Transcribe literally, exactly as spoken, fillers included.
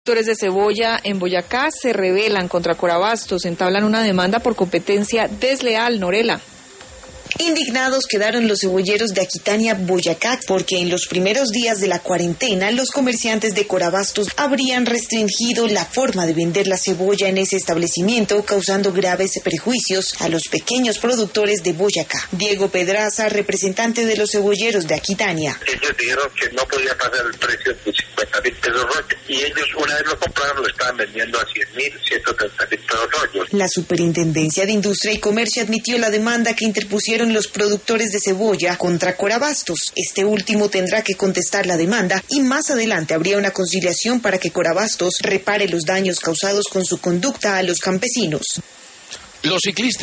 productores de cebolla en Boyacá se rebelan contra Corabastos, entablan una demanda por competencia desleal. Norela. Indignados quedaron los cebolleros de Aquitania, Boyacá, porque en los primeros días de la cuarentena los comerciantes de Corabastos habrían restringido la forma de vender la cebolla en ese establecimiento, causando graves perjuicios a los pequeños productores de Boyacá. Diego Pedraza, representante de los cebolleros de Aquitania. Ellos dijeron que no podía pasar el precio de cincuenta mil pesos rollo, y ellos una vez lo compraron lo estaban vendiendo a cien mil, ciento treinta mil pesos rollo. La Superintendencia de Industria y Comercio admitió la demanda que interpusieron los productores de cebolla contra Corabastos. Este último tendrá que contestar la demanda y más adelante habría una conciliación para que Corabastos repare los daños causados con su conducta a los campesinos. Los ciclistas